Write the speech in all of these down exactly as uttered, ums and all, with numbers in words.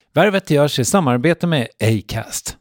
Värvet görs i samarbete med Acast.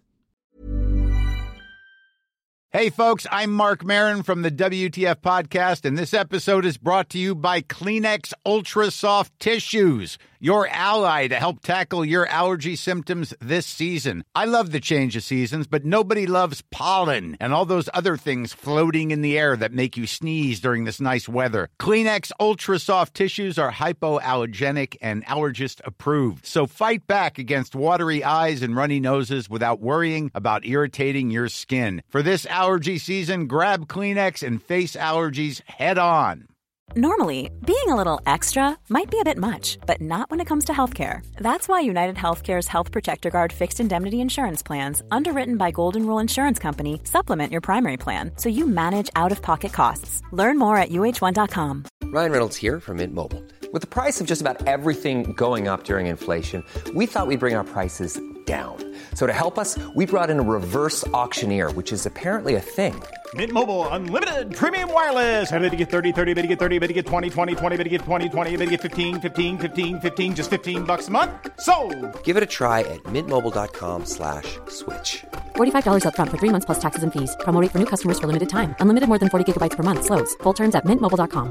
Hey folks, I'm Mark Maron from the W T F podcast, and this episode is brought to you by Kleenex Ultra Soft Tissues, your ally to help tackle your allergy symptoms this season. I love the change of seasons, but nobody loves pollen and all those other things floating in the air that make you sneeze during this nice weather. Kleenex Ultra Soft Tissues are hypoallergenic and allergist approved, so fight back against watery eyes and runny noses without worrying about irritating your skin. For this allergy season, grab Kleenex and face allergies head on. Normally, being a little extra might be a bit much, but not when it comes to healthcare. That's why United Healthcare's Health Protector Guard fixed indemnity insurance plans, underwritten by Golden Rule Insurance Company, supplement your primary plan so you manage out-of-pocket costs. Learn more at U H one dot com. Ryan Reynolds here from Mint Mobile. With the price of just about everything going up during inflation, we thought we'd bring our prices down. So to help us, we brought in a reverse auctioneer, which is apparently a thing. Mint Mobile Unlimited Premium Wireless. How to get thirty, thirty, how to get thirty, how to get twenty, twenty, twenty, how to get twenty, twenty, how to get fifteen, fifteen, fifteen, fifteen, just fifteen bucks a month? Sold! Give it a try at mintmobile.com slash switch. forty-five dollars up front for three months plus taxes and fees. Promo rate for new customers for limited time. Unlimited more than forty gigabytes per month. Slows full terms at mint mobile dot com.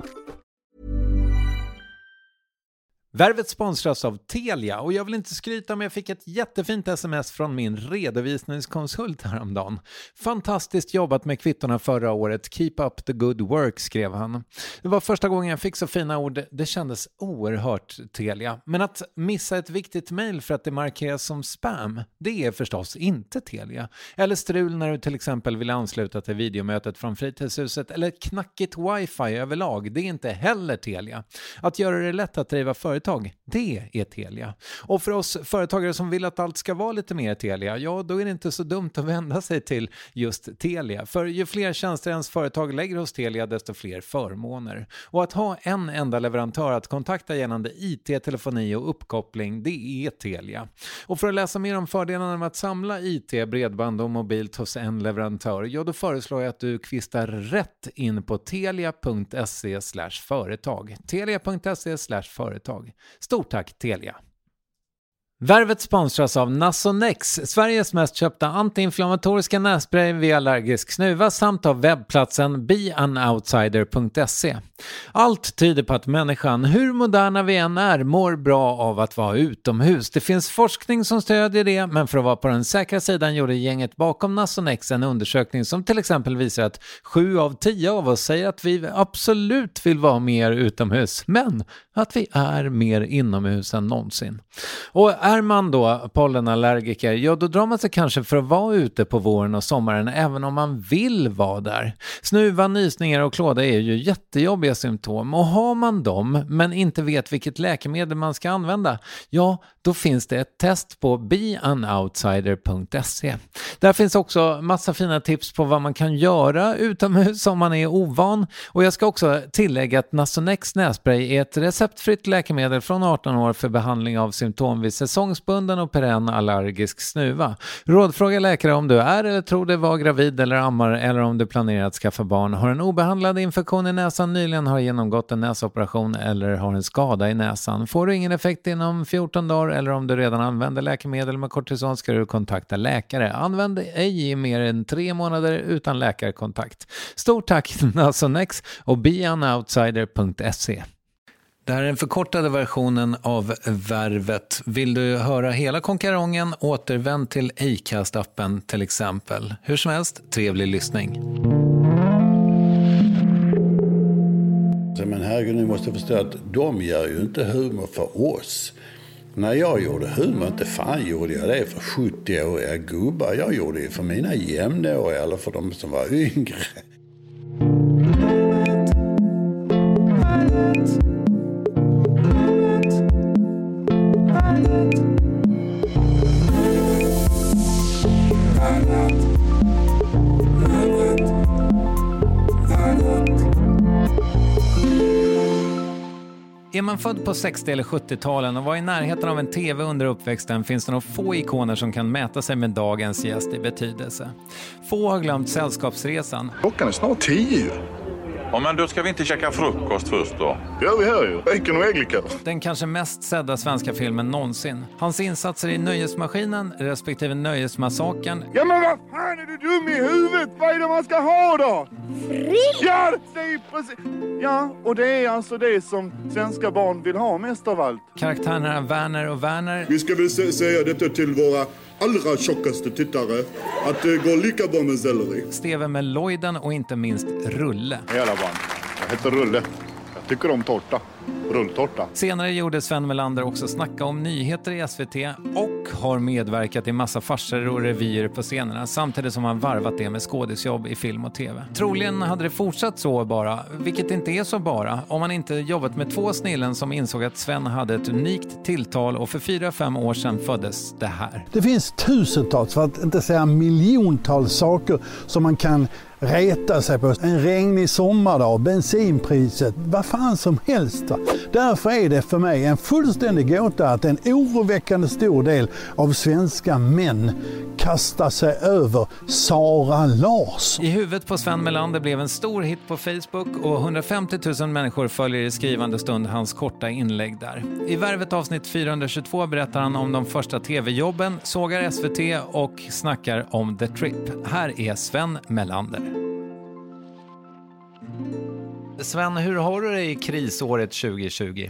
Värvet sponsras av Telia, och jag vill inte skryta, men jag fick ett jättefint sms från min redovisningskonsult häromdagen. Fantastiskt jobbat med kvittorna förra året. Keep up the good work, skrev han. Det var första gången jag fick så fina ord. Det kändes oerhört Telia. Men att missa ett viktigt mejl för att det markeras som spam, det är förstås inte Telia. Eller strul när du till exempel vill ansluta till videomötet från fritidshuset, eller knackigt wifi överlag, det är inte heller Telia. Att göra det lätt att driva företag, det är Telia. Och för oss företagare som vill att allt ska vara lite mer Telia, ja, då är det inte så dumt att vända sig till just Telia. För ju fler tjänster ens företag lägger hos Telia, desto fler förmåner. Och att ha en enda leverantör att kontakta gällande I T, telefoni och uppkoppling, det är Telia. Och för att läsa mer om fördelarna med att samla I T, bredband och mobilt hos en leverantör, ja, då föreslår jag att du kvistar rätt in på telia.se slash företag. telia.se slash företag. Stort tack Telia. Värvet sponsras av Nasonex, Sveriges mest köpta antiinflammatoriska nässpray vid allergisk snuva, samt av webbplatsen be an outsider punkt se. Allt tyder på att människan, hur moderna vi än är, mår bra av att vara utomhus. Det finns forskning som stödjer det, men för att vara på den säkra sidan gjorde gänget bakom Nasonex en undersökning som till exempel visar att sju av tio av oss säger att vi absolut vill vara mer utomhus, men att vi är mer inomhus än någonsin. Och är man då pollenallergiker, ja, då drar man sig kanske för att vara ute på våren och sommaren även om man vill vara där. Snuva, nysningar och klåda är ju jättejobbiga symptom, och har man dem men inte vet vilket läkemedel man ska använda, ja, då finns det ett test på be an outsider punkt se. Där finns också massa fina tips på vad man kan göra utomhus om man är ovan, och jag ska också tillägga att Nasonex nässpray är ett receptfritt läkemedel från arton år för behandling av symptom vid säsongsbunden och perenn allergisk snuva. Rådfråga läkare om du är eller tror dig vara gravid eller ammar, eller om du planerar att skaffa barn, har en obehandlad infektion i näsan, nyligen har genomgått en näsoperation eller har en skada i näsan. Får du ingen effekt inom fjorton dagar, eller om du redan använder läkemedel med kortison, ska du kontakta läkare. Använd ej i mer än tre månader utan läkarkontakt. Stort tack Nasonex och be an outsider punkt se. Det här är den förkortade versionen av Värvet. Vill du höra hela konkarongen, återvänd till Acast-appen till exempel. Hur som helst, trevlig lyssning. Men herregud, ni måste förstå att de gör ju inte humor för oss. När jag gjorde humor, inte fan gjorde jag det för sjuttio-åriga gubbar. Jag gjorde det för mina jämnåriga, eller för de som var yngre. Är man född på sextio- eller sjuttio-talen och var i närheten av en tv under uppväxten, finns det nog få ikoner som kan mäta sig med dagens gäst i betydelse. Få har glömt Sällskapsresan. Klockan är snart tio. Ja, men då ska vi inte käka frukost först då? Det gör vi här ju. Bacon och ägglikör. Den kanske mest sedda svenska filmen någonsin. Hans insatser i Nöjesmaskinen respektive Nöjesmassakern. Ja, men vad fan är du dum i huvudet? Vad är det man ska ha då? Fritt! Ja, det är precis. Ja, och det är alltså det som svenska barn vill ha mest av allt. Karaktärerna Werner och Werner. Vi ska väl säga detta till våra allra tjockaste tittare, att det går lika bra med selleri. Steve med Lloyden och inte minst Rulle. Hej alla barn, jag heter Rulle. Jag tycker om tårta. Rulltårta. Senare gjorde Sven Melander också Snacka om nyheter i S V T och har medverkat i massa farser och revyer på scenerna samtidigt som han varvat det med skådisjobb i film och tv. Troligen hade det fortsatt så bara, vilket inte är så bara, om man inte jobbat med två snillen som insåg att Sven hade ett unikt tilltal och för fyra, fem år sedan föddes det här. Det finns tusentals, för att inte säga miljontals saker som man kan reta sig på. En regnig sommardag, bensinpriset, vad fan som helst. Va? Därför är det för mig en fullständig gåta att en oroväckande stor del av svenska män kastar sig över Sara Larsson. I huvudet på Sven Melander blev en stor hit på Facebook och hundrafemtio tusen människor följer i skrivande stund hans korta inlägg där. I Värvet avsnitt fyrahundratjugotvå berättar han om de första tv-jobben, sågar S V T och snackar om The Trip. Här är Sven Melander. Sven, hur har du det i krisåret tjugo tjugo?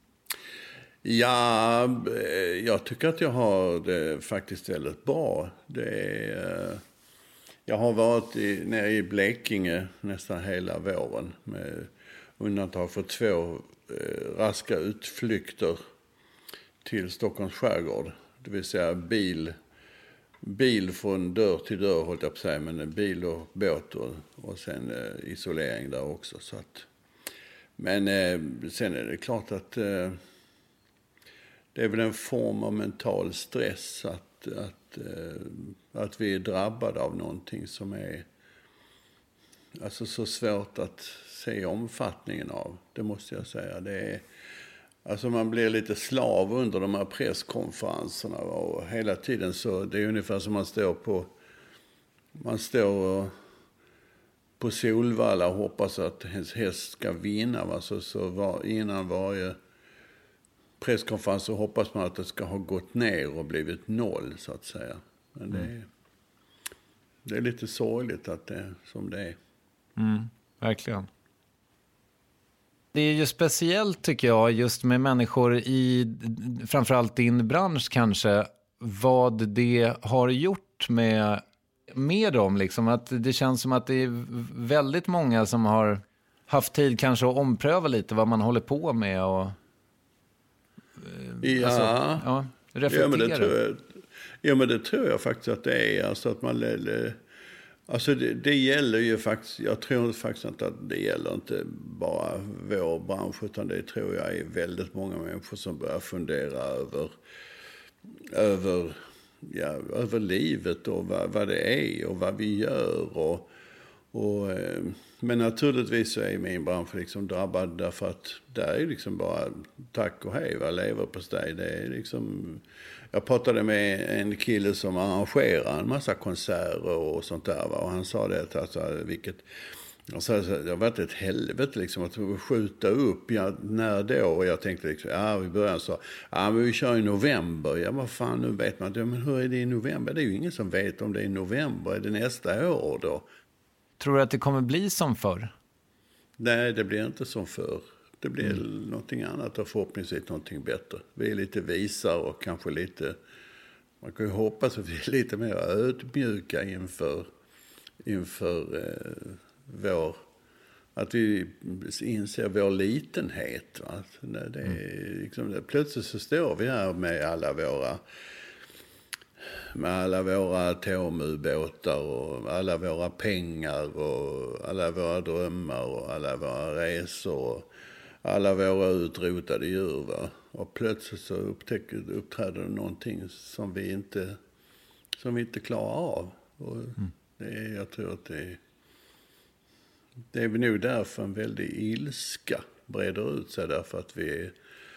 Ja, jag tycker att jag har det faktiskt väldigt bra. Det är, jag har varit i, nere i Blekinge nästan hela våren med undantag för två eh, raska utflykter till Stockholms skärgård. Det vill säga bil, bil från dörr till dörr, hållt jag på att säga, men bil och båt och, och sen eh, isolering där också. Så att, men eh, sen är det klart att eh, det är väl en form av mental stress att, att, eh, att vi är drabbade av någonting som är alltså så svårt att se omfattningen av. Det måste jag säga. Det är, alltså man blir lite slav under de här presskonferenserna och hela tiden så, det är ungefär som man står på, man står på Solvalla och hoppas att ens häst ska vinna. Va? Så, så var, innan varje presskonferens så hoppas man att det ska ha gått ner och blivit noll så att säga. Men det är, det är lite sorgligt att det är som det är. Mm, verkligen. Det är ju speciellt tycker jag just med människor i framförallt din bransch kanske, vad det har gjort med, med dem liksom. Att det känns som att det är väldigt många som har haft tid kanske att ompröva lite vad man håller på med och ja, alltså, ja reflektera. Ja men, det tror jag, ja men det tror jag faktiskt att det är. Alltså att man alltså det, det gäller ju faktiskt, jag tror faktiskt inte att det gäller inte bara vår bransch utan det tror jag är väldigt många människor som börjar fundera över över, ja, över livet och vad, vad det är och vad vi gör och, och men naturligtvis så är min bransch liksom drabbad därför att det är liksom bara tack och hej, vad lever på steg. Det är liksom, jag pratade med en kille som arrangerar en massa konserter och sånt där. Va? Och han sa det, alltså, vilket, alltså, det har varit ett helvete liksom, att skjuta upp, ja, när då? Och jag tänkte liksom, ja vi börjar så, ja men vi kör i november. Ja vad fan, nu vet man, ja, men hur är det i november? Det är ju ingen som vet om det är i november, är det nästa år då? Tror du att det kommer bli som förr? Nej, det blir inte som förr. Det blir mm. någonting annat och förhoppningsvis någonting bättre. Vi är lite visare och kanske lite, man kan ju hoppas att vi är lite mer ödmjuka inför, inför eh, vår, att vi inser vår litenhet. Va? Det, det är liksom, plötsligt så står vi här med alla våra med alla våra atomubåtar och alla våra pengar och alla våra drömmar och alla våra resor och alla våra utrotade djur. Va? Och plötsligt så upptäcker, uppträder det någonting som vi inte, som vi inte klarar av. Och det är, jag tror att det är, det är nog därför en väldigt ilska breder ut sig, därför att vi,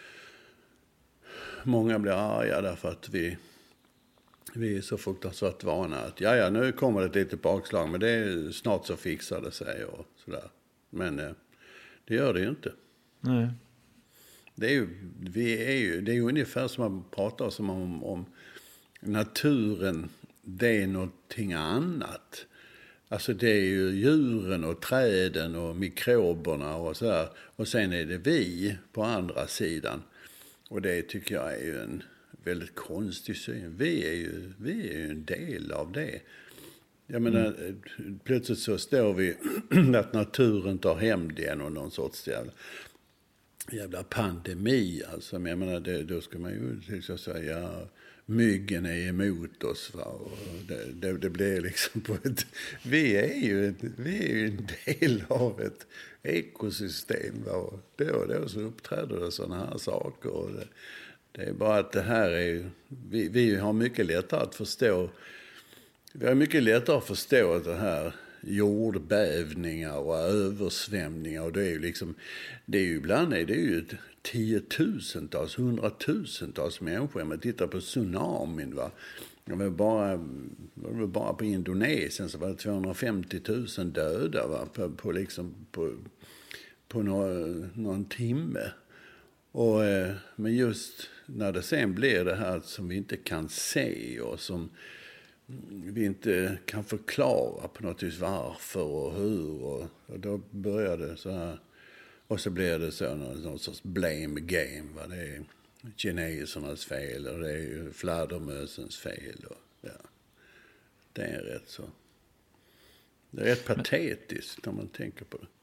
många blir arga därför att vi Vi är så fruktansvärt vana att ja, ja, nu kommer det ett litet bakslag, men det är snart så fixar det sig och sådär. Men eh, det gör det ju inte. Nej. Det är ju, vi är ju, det är ju ungefär som man pratar som om, om naturen, det är någonting annat. Alltså det är ju djuren och träden och mikroberna och så här. Och sen är det vi på andra sidan. Och det tycker jag är ju en väldigt konstig syn. Vi är ju, vi är ju en del av det. Jag menar, mm. plötsligt så står vi att naturen tar hem det och någon sorts jävla, jävla pandemi. Alltså, jag menar, det, då ska man ju liksom säga, ja, myggen är emot oss. Va? Och det, det, det blir liksom på ett... Vi är ju, vi är ju en del av ett ekosystem. Va? Och då och då så uppträder det sådana här saker. Och det, det är bara att det här är... Vi, vi har mycket lättare att förstå... Vi har mycket lättare att förstå att det här jordbävningar och översvämningar, och det är ju liksom, det är ju ibland är det ju tiotusentals, hundratusentals människor. Man tittar på tsunamin, va. Det var bara, var bara på Indonesien så var det tvåhundrafemtio tusen döda, va, på, på liksom på, på någon, någon timme. Och, men just när det sen blir det här som vi inte kan se och som vi inte kan förklara på något vis varför och hur, och, och då börjar det så här, och så blir det så någon, någon sorts blame game, va? Det är kinesernas fel och det är fladdermösens fel och, ja. Det är rätt så, det är rätt patetiskt när man tänker på det.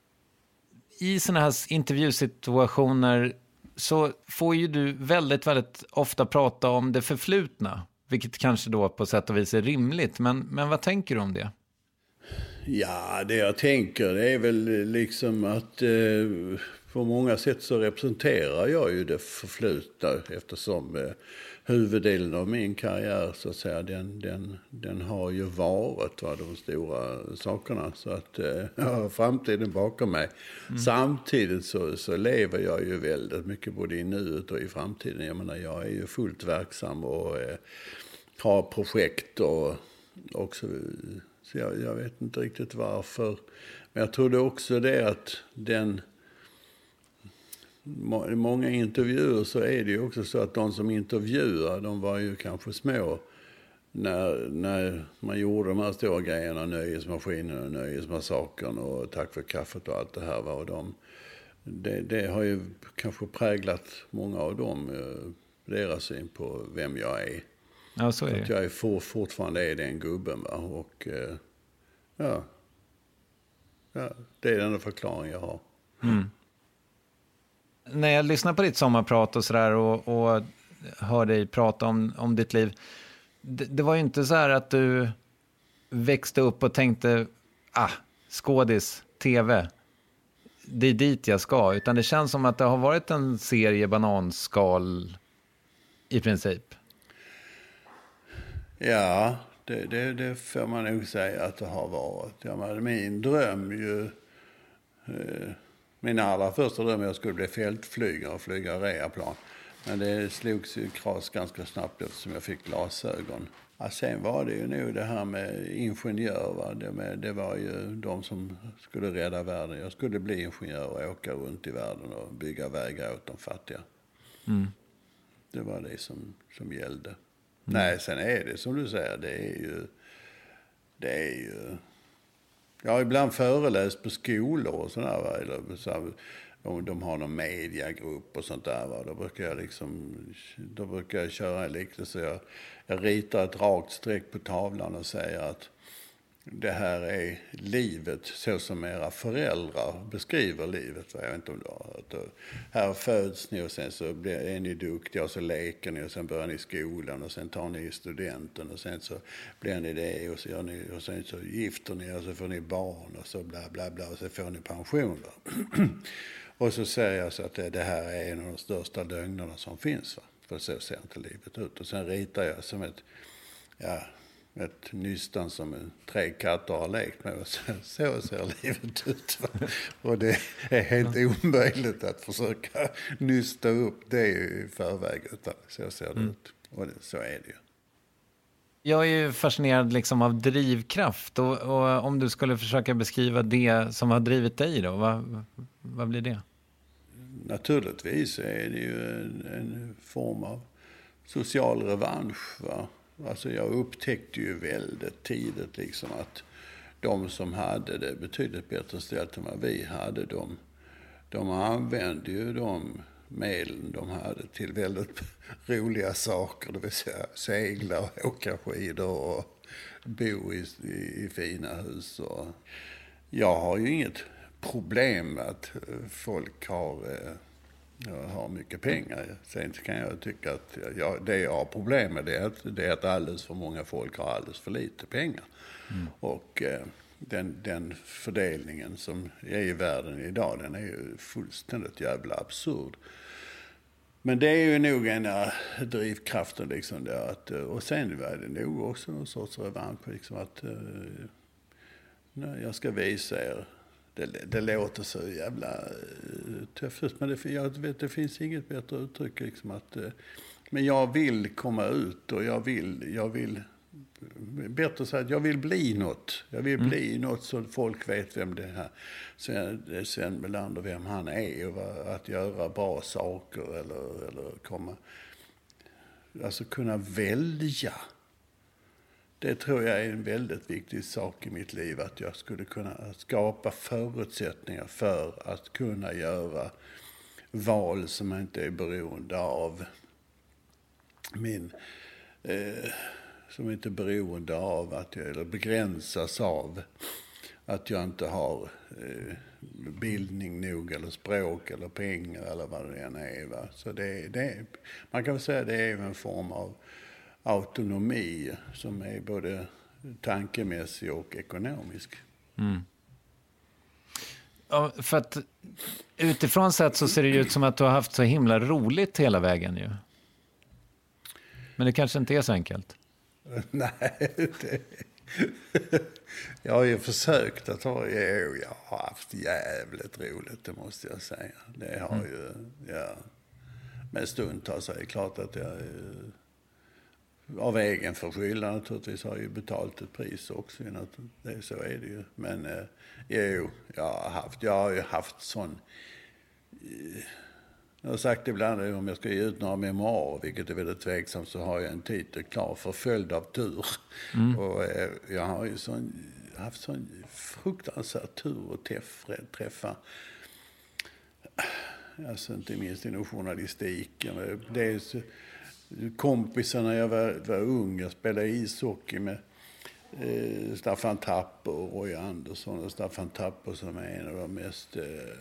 I såna här intervjusituationer så får ju du väldigt, väldigt ofta prata om det förflutna. Vilket kanske då på sätt och vis är rimligt. Men, men vad tänker du om det? Ja, det jag tänker det är väl liksom att eh, på många sätt så representerar jag ju det förflutna. Eftersom eh, huvuddelen av min karriär så att säga, den, den, den har ju varit, va, de stora sakerna. Så att eh, jag har framtiden bakom mig. Mm. Samtidigt så, så lever jag ju väldigt mycket både i nuet och i framtiden. Jag menar, jag är ju fullt verksam och eh, har projekt och också, så jag, jag vet inte riktigt varför. Men jag trodde också det att den, i många intervjuer så är det ju också så att de som intervjuar, de var ju kanske små när, när man gjorde de här stora grejerna, nöjesmaskinen och nöjesmassakern och tack för kaffet och allt det här. Och de, det, det har ju kanske präglat många av dem, deras syn på vem jag är. Ja, så är det. Att jag är for, fortfarande är den gubben, va? Och ja, ja, det är den förklaring jag har. Mm. När jag lyssnar på ditt sommarprat och sådär och, och hör dig prata om, om ditt liv, det, det var ju inte så här att du växte upp och tänkte, ah, skådis, tv, det är dit jag ska, utan det känns som att det har varit en serie bananskal i princip. Ja, det, det, det får man nog säga att det har varit. Ja, men min dröm ju, eh, min allra första dröm jag skulle bli fältflygare och flyga reaplan. Men det slogs ju kras ganska snabbt eftersom jag fick glasögon. Ja, sen var det ju nog det här med ingenjör, va? Det, med, det var ju de som skulle rädda världen. Jag skulle bli ingenjör och åka runt i världen och bygga vägar åt de fattiga. Mm. Det var det som, som gällde. Mm. Nej, sen är det som du säger, det är ju, det är ju, jag har ibland föreläst på skolor och sådär, va? Eller så, om de har någon mediagrupp och sånt där, va? Då brukar jag liksom, då brukar jag köra en liknelse. Jag, jag ritar ett rakt streck på tavlan och säger att det här är livet så som era föräldrar beskriver livet. Jag vet inte om det var. Att här föds ni och sen så blir, är ni duktiga och så leker ni och sen börjar ni i skolan och sen tar ni studenten och sen så blir ni det och så gör ni och sen så gifter ni och så får ni barn och så bla bla bla och så får ni pension. Och så säger jag så att det, det här är en av de största lögnerna som finns, va? För så ser inte livet ut. Och sen ritar jag som ett, ja, ett nystan som en, tre katter har lekt med. Och så, så ser livet ut, va? Och det är helt omöjligt att försöka nysta upp det i förväg, utan så ser det mm. ut. Och det, så är det ju. Jag är ju fascinerad liksom av drivkraft och, och om du skulle försöka beskriva det som har drivit dig då, vad, vad blir det? Naturligtvis är det ju en, en form av social revansch. Va? Alltså jag upptäckte ju väldigt tidigt liksom att de som hade det betydligt bättre ställt än vad vi hade, de, de använde ju de medlen de hade till väldigt roliga saker. Det vill säga segla och åka skidor och bo i, i, i fina hus. Och jag har ju inget problem med att folk har, eh, har mycket pengar. Sen kan jag tycka att jag, det jag har problem med det är, att, det är att alldeles för många folk har alldeles för lite pengar. Mm. Och eh, den, den fördelningen som är i världen idag, den är ju fullständigt jävla absurd. Men det är ju nog en av drivkraften liksom där att, och sen var det nog också någon sorts revansch liksom att nej, jag ska visa er. Det, det låter så jävla tufft, men det, jag vet, det finns inget bättre uttryck liksom att, men jag vill komma ut och jag vill, jag vill bättre att säga att jag vill bli något. Jag vill mm. bli något så folk vet vem det här Sven, Sven Melander, vem han är och att göra bra saker eller, eller komma, alltså kunna välja. Det tror jag är en väldigt viktig sak i mitt liv, att jag skulle kunna skapa förutsättningar för att kunna göra val som inte är beroende av min eh, som inte är beroende av att jag, eller begränsas av att jag inte har eh, bildning nog eller språk eller pengar eller vad det än är. Va? Så det, det, man kan väl säga att det är en form av autonomi som är både tankemässig och ekonomisk. Mm. Ja, för att utifrån sett så ser det ut som att du har haft så himla roligt hela vägen ju. Men det kanske inte är så enkelt. Nej, det, jag har ju försökt att ha, jag har haft jävligt roligt, det måste jag säga. Det har mm. ju, ja, med stundtals är det klart att jag av egen förskyllan naturligtvis har ju betalt ett pris också. Det, så är det ju. Men eh, jo, jag har haft, jag har ju haft sån... Eh, jag har sagt ibland att om jag ska ge ut några memoarer, vilket är väldigt tveksamt, så har jag en titel klar, Förföljd av tur. Mm. Och eh, jag har ju sån, haft sån fruktansvärd tur att träffa, träffa alltså inte minst inom journalistiken. Det är så, kompisar när jag var, var ung, jag spelade ishockey med eh, Staffan Tapper och Roy Andersson. Och Staffan Tapper som är en av de mest eh,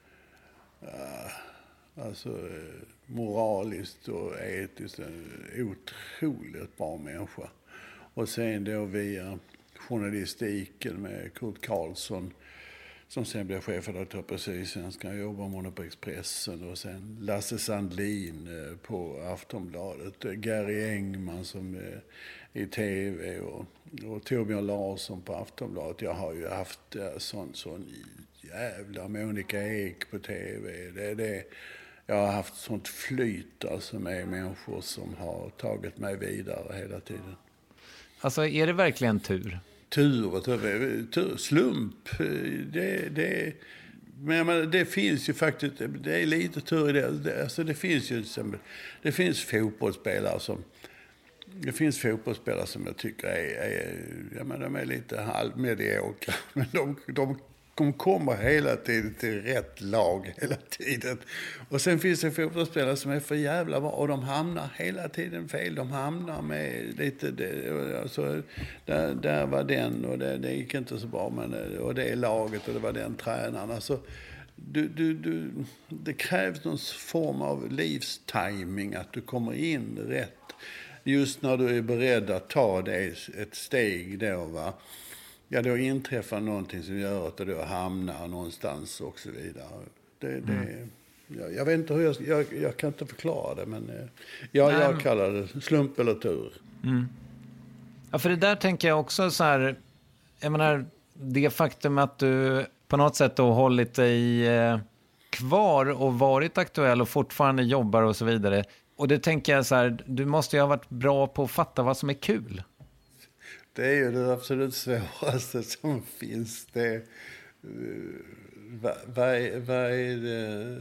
uh, alltså, eh, moraliskt och etiskt en otroligt bra människa. Och sen då via journalistiken med Kurt Karlsson som sen blev chefredaktör på Sydsvenskan, jag jobbade med honom på Expressen, och sen Lasse Sandlin på Aftonbladet, Gary Engman som är i tv och, och Torbjörn Larsson på Aftonbladet. Jag har ju haft sån, sån jävla Monica Ek på tv. Det, det, jag har haft sånt flyt alltså med människor som har tagit mig vidare hela tiden. Alltså är det verkligen tur? Tur, tur, tur slump, det, det, men det finns ju faktiskt, det är lite tur i det, alltså det finns ju, det finns fotbollsspelare som, det finns fotbollsspelare som jag tycker är, är ja men de är lite halvmediokra, men de, de, de kommer hela tiden till rätt lag hela tiden. Och sen finns det fotbollsspelare som är för jävla bra och de hamnar hela tiden fel. De hamnar med lite, det, alltså, där, där var den och det, det gick inte så bra, men och det är laget och det var den tränaren. Alltså, du, du, du, det krävs någon form av livstiming, att du kommer in rätt. Just när du är beredd att ta det ett steg då, va. Ja, då inträffar någonting som gör att du hamnar någonstans och så vidare. Det, det, mm. jag, jag vet inte hur jag, jag... Jag kan inte förklara det, men jag, jag kallar det slump eller tur. Mm. Ja, för det där tänker jag också så här... Jag menar, det faktum att du på något sätt har hållit dig eh, kvar och varit aktuell och fortfarande jobbar och så vidare. Och det tänker jag så här, du måste ju ha varit bra på att fatta vad som är kul. Det är ju det absolut svåraste som finns. Det, uh, vad, vad, är, vad är det...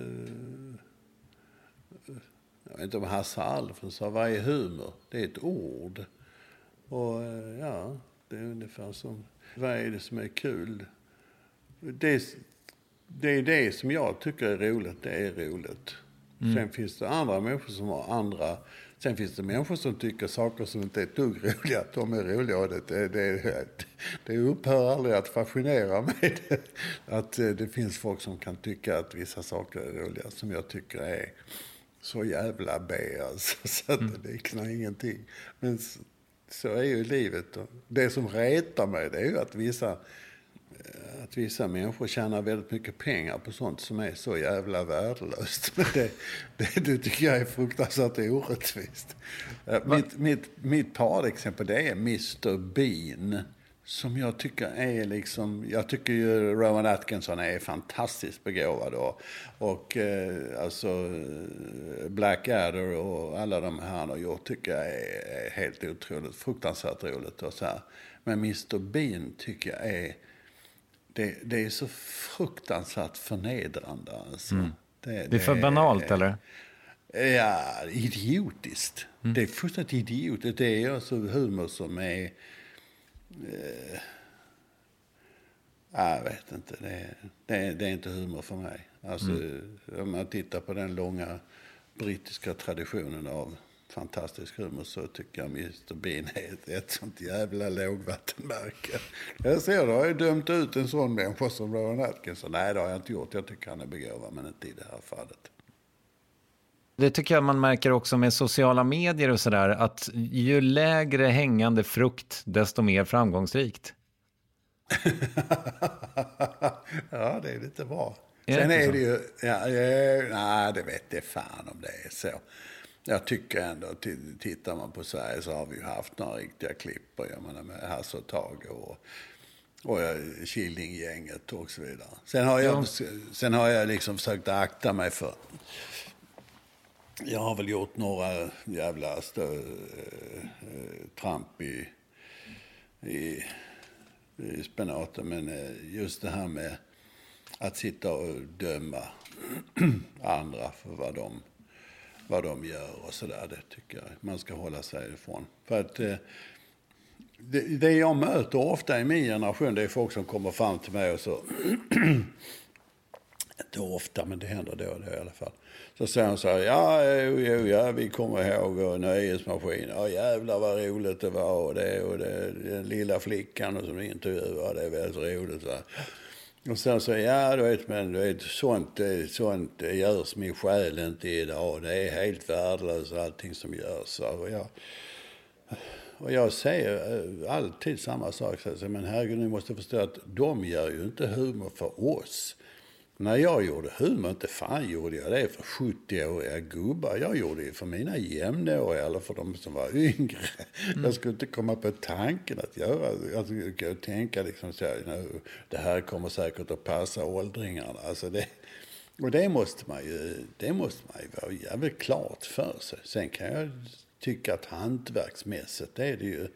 Jag vet inte om Hasse Alfredson sa, vad är humor? Det är ett ord. Och uh, ja, det är ungefär som, vad är det som är kul? Det, det är det som jag tycker är roligt, det är roligt. Mm. Sen finns det andra människor som har andra... Sen finns det människor som tycker saker som inte är ett dugg roliga, att de är roliga. Och det, det, det, det upphör aldrig att fascinera mig. Att det finns folk som kan tycka att vissa saker är roliga, som jag tycker är så jävla B. Alltså, så att det liknar ingenting. Men så, så är ju livet. Det som retar mig, det är ju att vissa... att vissa människor tjänar väldigt mycket pengar på sånt som är så jävla värdelöst. Men det, det, det tycker jag är fruktansvärt orättvist. Mitt, mitt, mitt parexempel, det är mister Bean. Som jag tycker är liksom... Jag tycker ju Rowan Atkinson är fantastiskt begåvad. Och, och eh, alltså Blackadder och alla de här han har gjort tycker jag är, är helt otroligt. Fruktansvärt roligt och så här. Men mister Bean tycker jag är... Det, det är så fruktansvärt förnedrande. Alltså. Mm. Det, det är det för banalt, är, eller? Ja, idiotiskt. Mm. Det är fullständigt idiotiskt. Det är alltså humor som är... Eh, jag vet inte. Det är, det, är, det är inte humor för mig. Alltså, mm. om man tittar på den långa brittiska traditionen av fantastisk humor, så tycker jag mister Bean är ett, ett sånt jävla lågvattenmärke. Jag ser, då har jag dömt ut en sån människa som Rowan Atkinson. Nej, det har jag inte gjort. Jag tycker han är begåvad, men inte i det här fallet. Det tycker jag man märker också med sociala medier och sådär, att ju lägre hängande frukt, desto mer framgångsrikt. Ja, det är lite bra. Är Sen det är så? det ju... Ja, ja, nej, det vet jag fan om det är så. Jag tycker ändå, tittar man på Sverige så har vi ju haft några riktiga klippor. Jag menar med Hasse och Tage och, och Killinggänget och så vidare. Sen har jag, sen har jag liksom försökt akta mig för... Jag har väl gjort några jävla stö, äh, tramp i, i, i spenaten. Men just det här med att sitta och döma andra för vad de... vad de gör och sådär, det tycker jag man ska hålla sig ifrån. För att eh, det, det jag möter ofta i min generation, det är folk som kommer fram till mig och så, inte ofta, men det händer då och då i alla fall. Så säger de så här, ja, jo, jo, ja, vi kommer ihåg och nöjesmaskin, ja jävlar vad roligt det var och det och det, den lilla flickan och som intervjuade, det är väldigt roligt så här. Och sen så, ja du vet, men du vet, sånt, sånt görs min själ inte idag. Det är helt värdelöst allting som görs. Och jag, och jag säger alltid samma sak. Så, men herregud, ni måste förstå att de gör ju inte humor för oss. När jag gjorde humor, inte fan gjorde jag det för sjuttioåriga gubbar. Jag gjorde det för mina jämnåriga eller för de som var yngre. Mm. Jag skulle inte komma på tanken att göra. Jag skulle tänka liksom så här, det här kommer säkert att passa åldringarna. Alltså det, och det måste man ju, det måste man ju vara jävligt klart för sig. Sen kan jag tycka att hantverksmässigt det är det ju...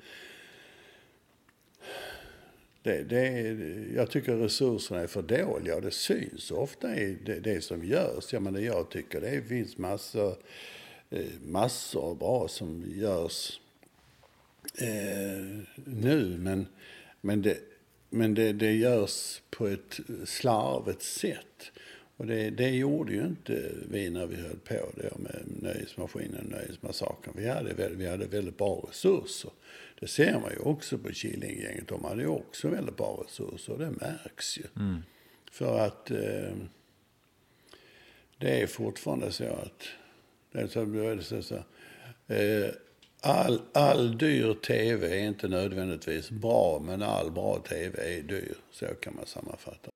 Det, det, jag tycker resurserna är för dåliga och det syns ofta i det, det som görs. Jag menar, jag tycker det finns massor, massor bra som görs eh, nu. Men, men, det, men det, det görs på ett slarvigt sätt. Och det, det gjorde ju inte vi när vi höll på det med nöjesmaskinen och nöjesmassakern. Vi hade, vi hade väldigt bra resurser. Det ser man ju också på Killinggänget. De hade ju också väldigt bra resurser och det märks ju. Mm. För att eh, det är fortfarande så att det är så, det är så, så, eh, all, all dyr tv är inte nödvändigtvis bra, men all bra tv är dyr. Så kan man sammanfatta.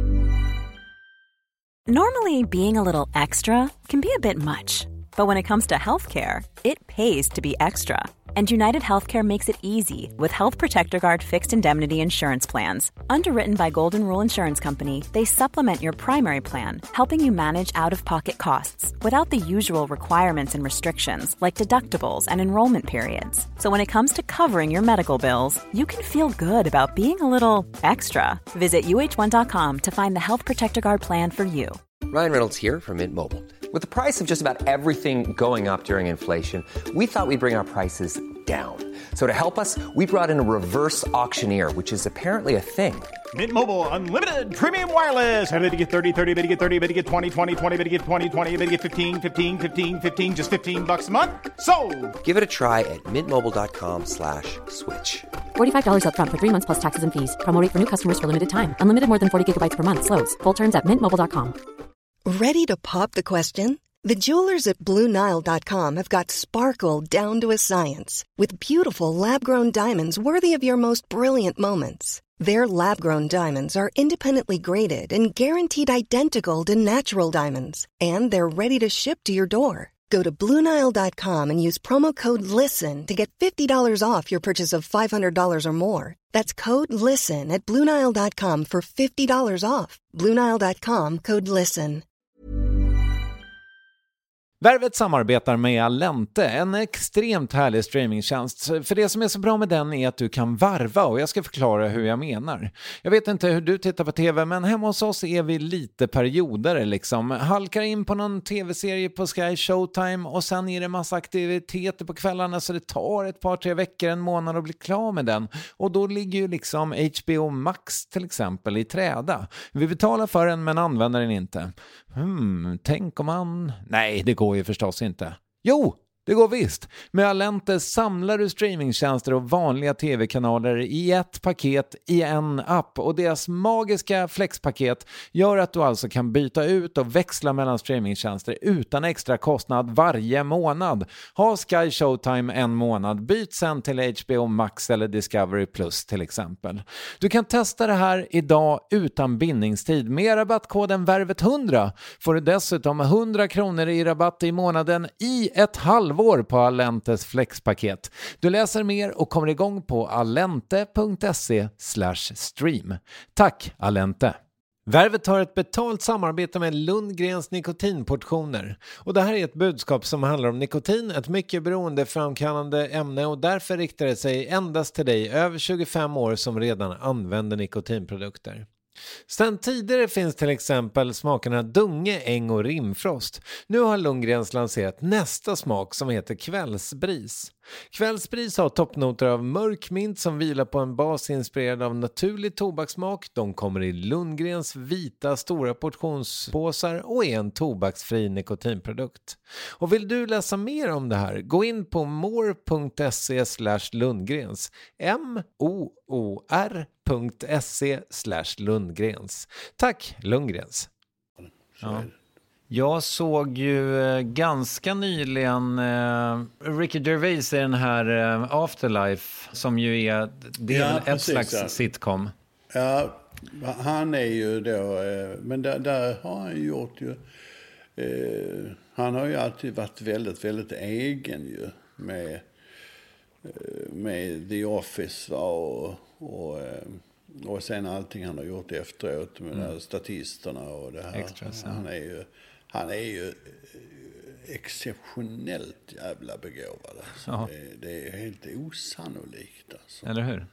Normally, being a little extra can be a bit much. But when it comes to healthcare, it pays to be extra. And United Healthcare makes it easy with Health Protector Guard fixed indemnity insurance plans. Underwritten by Golden Rule Insurance Company, they supplement your primary plan, helping you manage out-of-pocket costs without the usual requirements and restrictions like deductibles and enrollment periods. So when it comes to covering your medical bills, you can feel good about being a little extra. Visit U H one dot com to find the Health Protector Guard plan for you. Ryan Reynolds here from Mint Mobile. With the price of just about everything going up during inflation, we thought we'd bring our prices down. So to help us, we brought in a reverse auctioneer, which is apparently a thing. Mint Mobile Unlimited Premium Wireless. Ready to get thirty, thirty, bit to get thirty, bit to get twenty, twenty, twenty, bit to get twenty, twenty, bit to get fifteen, fifteen, fifteen, fifteen, just fifteen bucks a month? Sold! Give it a try at mintmobile.com slash switch. forty-five dollars up front for three months plus taxes and fees. Promo rate for new customers for limited time. Unlimited more than forty gigabytes per month. Slows full terms at mint mobile dot com. Ready to pop the question? The jewelers at Blue Nile dot com have got sparkle down to a science with beautiful lab-grown diamonds worthy of your most brilliant moments. Their lab-grown diamonds are independently graded and guaranteed identical to natural diamonds, and they're ready to ship to your door. Go to Blue Nile dot com and use promo code LISTEN to get fifty dollars off your purchase of five hundred dollars or more. That's code LISTEN at Blue Nile dot com for fifty dollars off. Blue Nile dot com, code LISTEN. Värvet samarbetar med Allente, en extremt härlig streamingtjänst. För det som är så bra med den är att du kan varva, och jag ska förklara hur jag menar. Jag vet inte hur du tittar på tv, men hemma hos oss är vi lite perioder liksom. Halkar in på någon tv-serie på Sky Showtime och sen är det massa aktiviteter på kvällarna, så det tar ett par, tre veckor, en månad att bli klar med den. Och då ligger ju liksom H B O Max till exempel i träda. Vi betalar för den men använder den inte. Hmm, tänk om man... Nej, det går ju förstås inte. Jo, det går visst. Med Allente samlar du streamingtjänster och vanliga tv-kanaler i ett paket i en app, och deras magiska flexpaket gör att du alltså kan byta ut och växla mellan streamingtjänster utan extra kostnad varje månad. Ha Sky Showtime en månad, byt sen till H B O Max eller Discovery Plus till exempel. Du kan testa det här idag utan bindningstid. Med rabattkoden värvet hundra får du dessutom hundra kronor i rabatt i månaden i ett halvår på Allentes flexpaket. Du läser mer och kommer igång på allente punkt se slash stream. Tack Allente! Värvet har ett betalt samarbete med Lundgrens nikotinportioner. Och det här är ett budskap som handlar om nikotin, ett mycket beroendeframkallande ämne, och därför riktar det sig endast till dig över tjugofem år som redan använder nikotinprodukter. Sen tidigare finns till exempel smakerna Dunge, Äng och Rimfrost. Nu har Lundgrens lanserat nästa smak som heter Kvällsbris. Kvällsbris har toppnoter av mörk mint som vilar på en bas inspirerad av naturlig tobakssmak. De kommer i Lundgrens vita stora portionspåsar och är en tobaksfri nikotinprodukt. Och vill du läsa mer om det här, gå in på more punkt se slash Lundgrens. M-O-O-R punkt se slash Lundgrens. Tack Lundgrens. Ja. Jag såg ju eh, ganska nyligen eh, Ricky Gervais i den här eh, Afterlife, som ju är, det är Ja, ett precis, slags ja. sitcom. Ja, han är ju då, eh, men där, där har han gjort ju, eh, han har ju alltid varit väldigt, väldigt egen ju med, eh, med The Office, va, och, och, eh, och sen allting han har gjort efteråt med mm. de här statisterna och det här. Extras, ja. Han är ju, han är ju exceptionellt jävla begåvad. Alltså. Ja. Det, det är helt osannolikt. Alltså. Eller hur?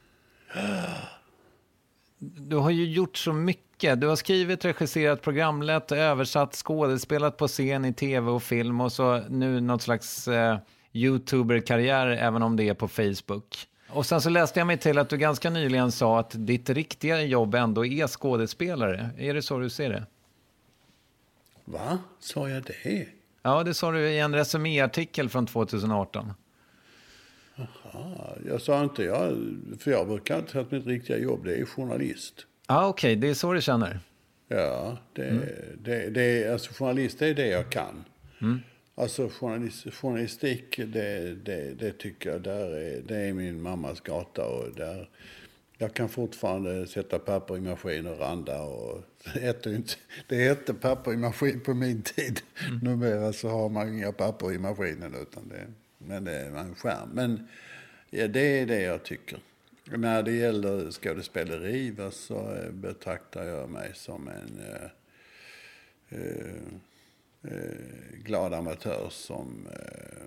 Du har ju gjort så mycket. Du har skrivit, regisserat, programlett, översatt, skådespelat på scen i tv och film, och så nu något slags eh, YouTuber-karriär, även om det är på Facebook. Och sen så läste jag mig till att du ganska nyligen sa att ditt riktiga jobb ändå är skådespelare. Är det så du ser det? Va? Sa jag det? Ja, det sa du i en resuméartikel från tjugoarton. Aha, jag sa inte jag, för jag brukar inte säga att mitt riktiga jobb, det är journalist. Ja, ah, okej, okay, det är så du känner. Ja, det, mm. det, det, alltså journalist, det är det jag kan. Mm. Alltså journalist, journalistik, det, det, det tycker jag, där är, det är min mammas gata, och där jag kan fortfarande sätta papper i maskin och randa, och det heter inte, det heter papper i maskin på min tid. Mm. Numera så har man inga papper i maskinen, utan det, men det är en skärm. Men Ja, det är det jag tycker. När det gäller skådespeleri så betraktar jag mig som en eh, eh, glad amatör som... Eh,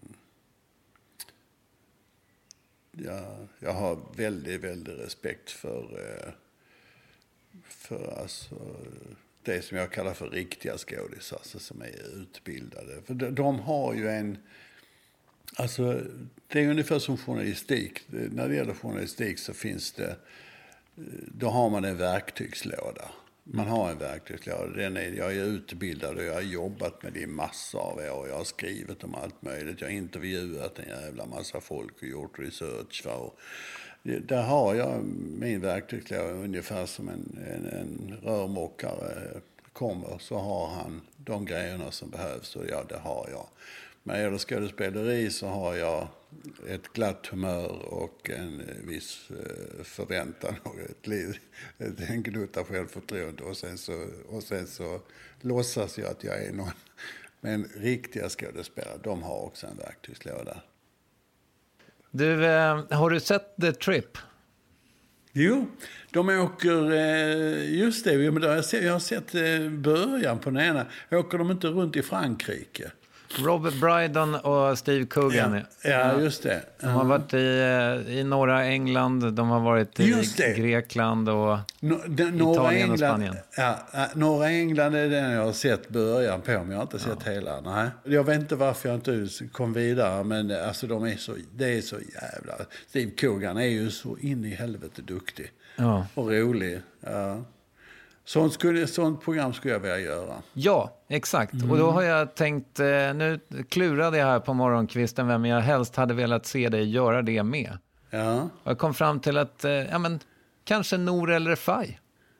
ja, jag har väldigt, väldigt respekt för, eh, för alltså, det som jag kallar för riktiga skådisar, alltså, som är utbildade. För de, de har ju en... Alltså, det är ungefär som journalistik. När det gäller journalistik så finns det... Då har man en verktygslåda. Man har en verktygslåda. Den är, jag är utbildad och jag har jobbat med det i massor av år. Jag har skrivit om allt möjligt. Jag har intervjuat en jävla massa folk och gjort research. För. Där har jag min verktygslåda ungefär som en, en, en rörmokare kommer. Så har han de grejerna som behövs och ja, det har jag. När det gäller skådespeleri så har jag ett glatt humör och en viss förväntan och ett liv, en gnutta självförtroende. Och sen, så, och sen så låtsas jag att jag är någon. Men riktiga skådespelare, de har också en verktygslåda. Du, eh, har du sett The Trip? Jo, de åker, just det, jag har sett början på den ena. Åker de inte runt i Frankrike? Robert Brydon och Steve Coogan. Ja, ja, just det. De har varit i, i norra England, de har varit i Grekland och no, den, Italien och Spanien. Ja, norra England är den jag har sett början på, men jag har inte sett ja. hela. Nej. Jag vet inte varför jag inte kom vidare, men alltså, de är så, det är så jävla... Steve Coogan är ju så in i helvete duktig ja. och rolig. Ja. Sånt, skulle, sånt program skulle jag vilja göra. Ja, exakt. Mm. Och då har jag tänkt, nu klurade jag här på morgonkvisten vem jag helst hade velat se dig göra det med. Ja. Och jag kom fram till att, ja men, kanske Nour El Refai.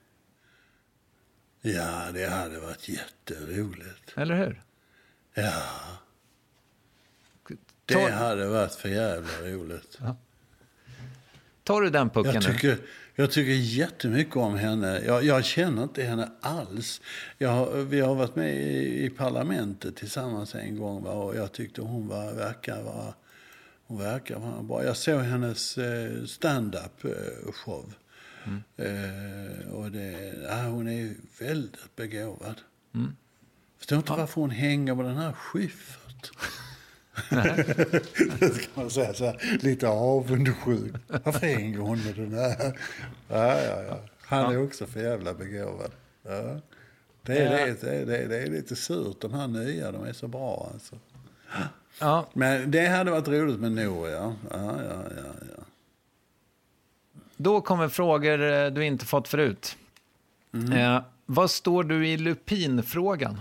Ja, det hade varit jätteroligt. Eller hur? Ja. Det Tar... hade varit för jävla roligt. Ja. Tar du den pucken jag tycker, nu? Jag tycker jättemycket om henne. Jag, jag känner inte henne alls. Jag, vi har varit med i, i parlamentet tillsammans en gång. Va? Och jag tyckte hon var, verkar vara hon verkar vara bra. Jag såg hennes eh, stand-up eh, show. Mm. Eh, och det, ja, hon är väldigt begåvad. Mm. Förstår inte ja. varför hon hänger med den här Schyffert. Det ska man säga så här, lite avundsjuk. Varför hänger hon med den här? Ja, ja, ja. Han är också för jävla begåvad. Ja. Det, är, det, det, det, det är lite surt, de här nya, de är så bra alltså. Ja. Men det hade varit roligt med Nour, ja. Ja, ja, ja, ja. Då kommer frågor du inte fått förut. Mm. Eh, vad står du i Lupin-frågan?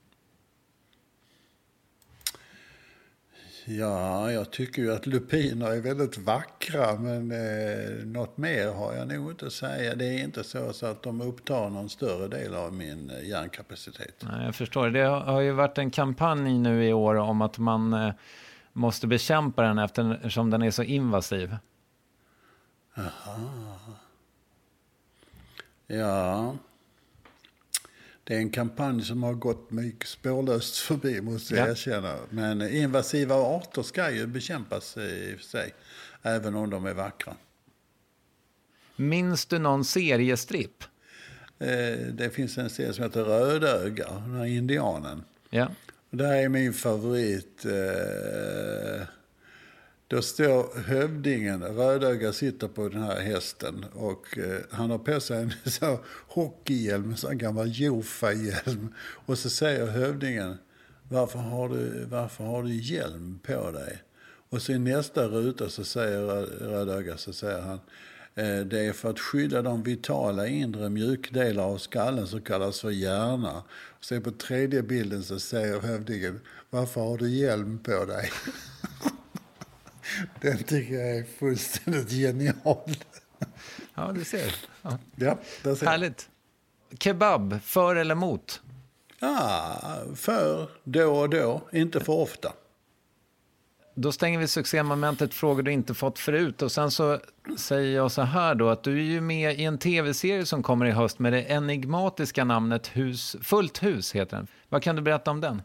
Ja, jag tycker ju att lupiner är väldigt vackra, men eh, något mer har jag nog inte att säga. Det är inte så, så att de upptar någon större del av min eh, hjärnkapacitet. Nej, jag förstår. Det har ju varit en kampanj nu i år om att man eh, måste bekämpa den eftersom den är så invasiv. Aha. Ja... Det är en kampanj som har gått mycket spårlöst förbi, måste jag ja. erkänna. Men invasiva arter ska ju bekämpas i och för sig, även om de är vackra. Minns du någon seriestripp? Eh, det finns en serie som heter Rödöga, den här indianen. Ja. Och det här är min favorit. Eh, Då står hövdingen, Rödöga sitter på den här hästen och eh, han har på sig en så hockeyhjälm, så en gammal Jofa-hjälm. Och så säger hövdingen, varför har, du, varför har du hjälm på dig? Och så i nästa ruta så säger Rödöga, så säger han, eh, det är för att skydda de vitala inre mjukdelar av skallen som kallas för hjärna. Och sen på tredje bilden så säger hövdingen, varför har du hjälm på dig? Den tycker jag är fullständigt genial. Ja, du ser. Ja. Ja, det ser. Härligt. Kebab, för eller emot? Ja, för då och då, inte för ofta. Då stänger vi succémomentet frågor du inte fått förut. Och sen så säger jag så här då, att du är ju med i en tv-serie som kommer i höst med det enigmatiska namnet hus, Fullt hus heter den. Vad kan du berätta om den?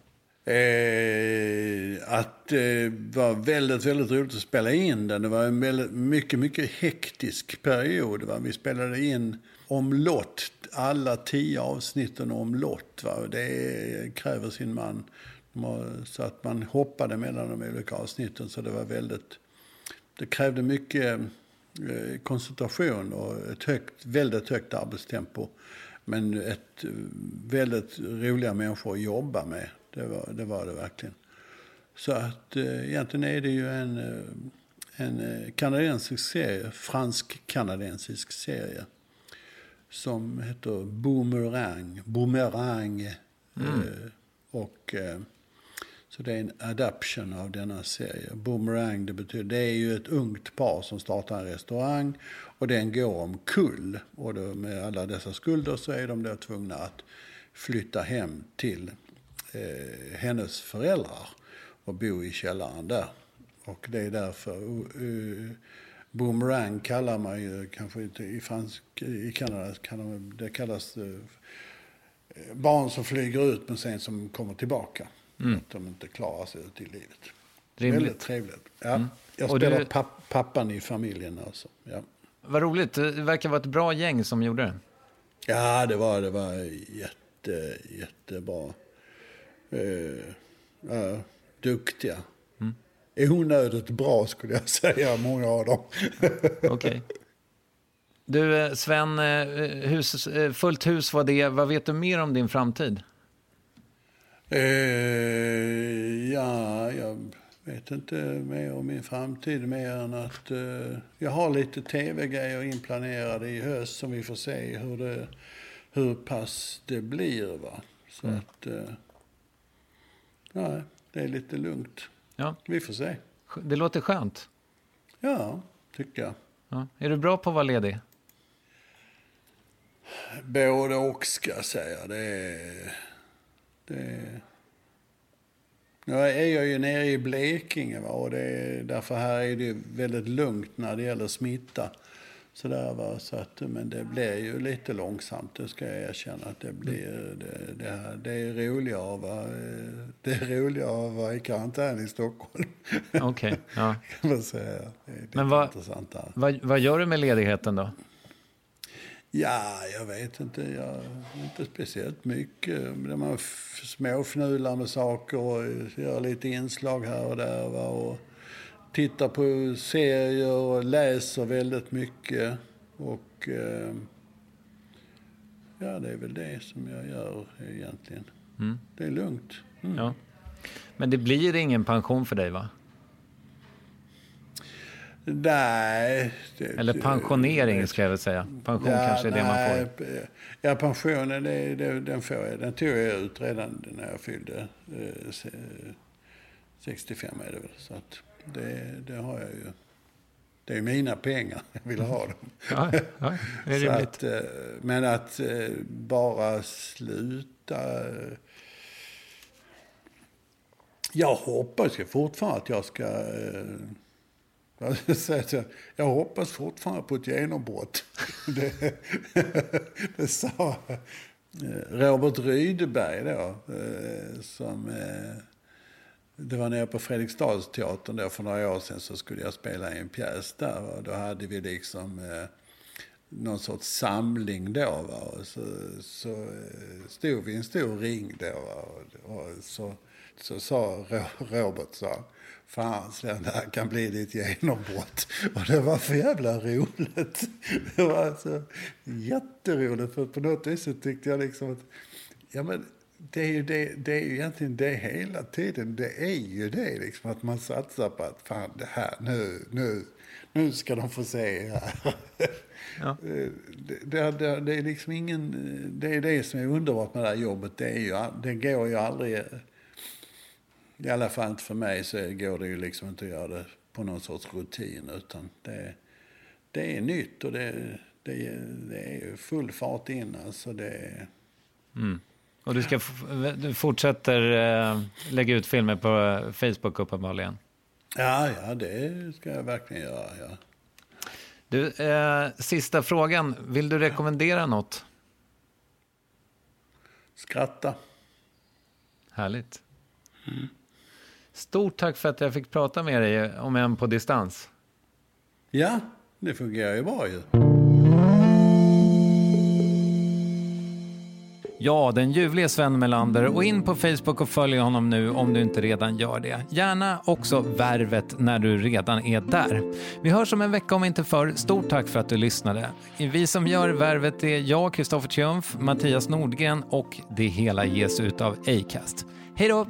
Eh, att det eh, var väldigt, väldigt roligt att spela in den. Det var en väldigt, mycket, mycket hektisk period. Va? Vi spelade in omlott, alla tio avsnitten omlott. Va? Det kräver sin man. Så att man hoppade mellan de olika avsnitten. Så det var väldigt, det krävde mycket eh, koncentration och ett högt, väldigt högt arbetstempo. Men ett väldigt roliga människor att jobba med. Det var det, var det verkligen. Så att eh, egentligen är det ju en, en kanadensisk serie, fransk-kanadensisk serie. Som heter Boomerang. Boomerang. Mm. Eh, och, eh, så det är en adaption av denna serie. Boomerang, det betyder, det är ju ett ungt par som startar en restaurang. Och den går omkull. Och då, med alla dessa skulder så är de då tvungna att flytta hem till eh, hennes föräldrar. Och bo i källaren där. Och det är därför... Uh, Boomerang kallar man ju kanske inte i fransk, i Kanada kan det kallas uh, barn som flyger ut men sen som kommer tillbaka. Mm. Att de inte klarar sig ut i livet. Rimligt. Väldigt trevligt. Ja. Mm. Jag Och spelar du... papp, pappan i familjen alltså. Ja. Vad roligt, det verkar vara ett bra gäng som gjorde det. Ja, det var, det var jätte, jättebra. Uh, uh, duktiga. Mm. Onödigt bra skulle jag säga, många av dem. Okej. Okay. Du Sven, hus, fullt hus var det. Vad vet du mer om din framtid? Uh, ja, jag vet inte mer om min framtid mer än att uh, jag har lite tv-grejer inplanerade i höst som vi får se hur det, hur pass det blir. Va? Så mm. att uh, ja, det är lite lugnt. Ja. Vi får se. Det låter skönt. Ja, tycker jag. Ja. Är du bra på att vara ledig? Både och ska jag säga. Det är... Det är... Nu är jag ju nere i Blekinge va? Och det är, därför här är det väldigt lugnt när det gäller smitta. Så där, va? Så att, men det blir ju lite långsamt, det ska jag erkänna att det blir. Det, det, här, det är roligare att vara, det är roligare att vara i karantän i Stockholm. Okej, okay, ja. Kan man säga. Det är men vad, vad, vad gör du med ledigheten då? Ja, jag vet inte. Jag, inte speciellt mycket. Man småfnular med saker och gör lite inslag här och där. Va? Och tittar på serier och läser väldigt mycket. Och eh, ja, det är väl det som jag gör egentligen. Mm. Det är lugnt. Mm. Ja. Men det blir ingen pension för dig, va? Nej. Det, Eller pensionering det, ska jag väl säga. Pension ja, kanske är det nej, man får. Ja, pensionen det, det, den får jag. Den tog jag ut redan när jag fyllde eh, sextiofem är det väl. Så att det, det har jag ju. Det är mina pengar. Jag vill ha dem. Ja, ja, det är så att, men att bara sluta... Jag hoppas ju fortfarande att jag ska... Jag hoppas fortfarande på ett genombrott. Det, det sa Robert Rydberg då, som... Det var nere på Fredriksdalsteatern då för några år sedan, så skulle jag spela i en pjäs där. Och då hade vi liksom eh, någon sorts samling då. Va? Och så, så stod vi i en stor ring då. Va? Och, och så, så sa Robert så fan Sven, det här kan bli ditt genombrott. Och det var för jävla roligt. Det var alltså jätteroligt, för på något vis så tyckte jag liksom att ja men det är ju det, det är ju egentligen det hela tiden. Det är ju det liksom, att man satsar på att fan det här nu nu nu ska de få se här. Ja. Det, det, det, det är liksom ingen, det är det som är underbart med det här jobbet. Det är ju, det går ju aldrig, i alla fall inte för mig, så går det ju liksom inte att göra det på någon sorts rutin, utan det, det är nytt och det, det, det är full fart in, alltså det. Mm. Och du, ska f- du fortsätter äh, lägga ut filmer på Facebook uppenbarligen? Ja, ja, det ska jag verkligen göra, ja. Du, äh, sista frågan. Vill du rekommendera något? Skratta. Härligt. Mm. Stort tack för att jag fick prata med dig, om än på distans. Ja, det fungerar ju bra ju. Ja, den ljuvliga Sven Melander, och in på Facebook och följ honom nu om du inte redan gör det. Gärna också Värvet när du redan är där. Vi hörs om en vecka om inte förr. Stort tack för att du lyssnade. Vi som gör Värvet är jag, Kristoffer Triumf, Mattias Nordgren, och det hela ges ut av Acast. Hej då!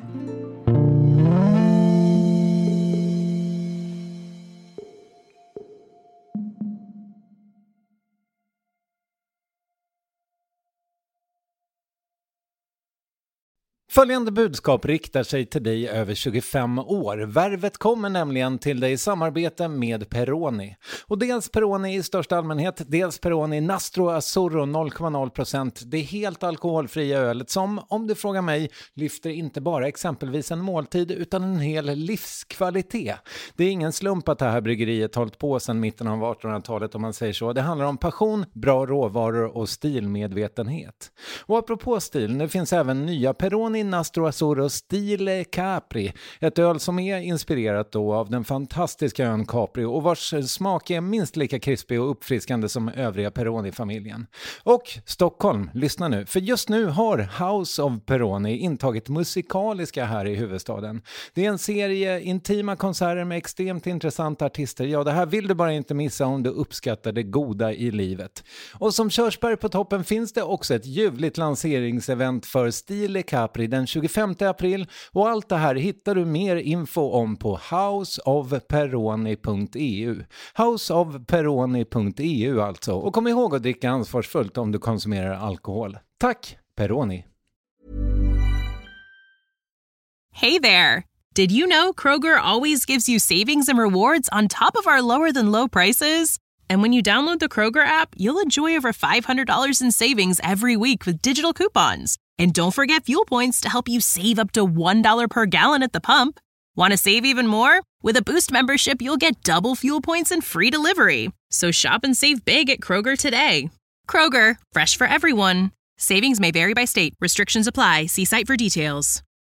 Följande budskap riktar sig till dig över tjugofem år. Värvet kommer nämligen till dig i samarbete med Peroni. Och dels Peroni i största allmänhet, dels Peroni Nastro Azzurro noll komma noll procent. Det är helt alkoholfria ölet som, om du frågar mig, lyfter inte bara exempelvis en måltid utan en hel livskvalitet. Det är ingen slump att det här bryggeriet hållit på sedan mitten av artonhundratalet, om man säger så. Det handlar om passion, bra råvaror och stilmedvetenhet. Och apropå stil, nu finns även nya Peroni Nastro Azzurro Stile Capri, ett öl som är inspirerat då av den fantastiska ön Capri och vars smak är minst lika krispig och uppfriskande som övriga Peroni-familjen. Och Stockholm, lyssna nu, för just nu har House of Peroni intagit musikaliska här i huvudstaden. Det är en serie intima konserter med extremt intressanta artister. Ja, det här vill du bara inte missa om du uppskattar det goda i livet. Och som körsbär på toppen finns det också ett ljuvligt lanseringsevent för Stile Capri den tjugofemte april, och allt det här hittar du mer info om på house of peroni punkt e u. house of peroni punkt e u alltså. Och kom ihåg att dricka ansvarsfullt om du konsumerar alkohol. Tack, Peroni! Hey there! Did you know Kroger always gives you savings and rewards on top of our lower than low prices? And when you download the Kroger app, you'll enjoy over five hundred dollars in savings every week with digital coupons. And don't forget fuel points to help you save up to one dollar per gallon at the pump. Want to save even more? With a Boost membership, you'll get double fuel points and free delivery. So shop and save big at Kroger today. Kroger, fresh for everyone. Savings may vary by state. Restrictions apply. See site for details.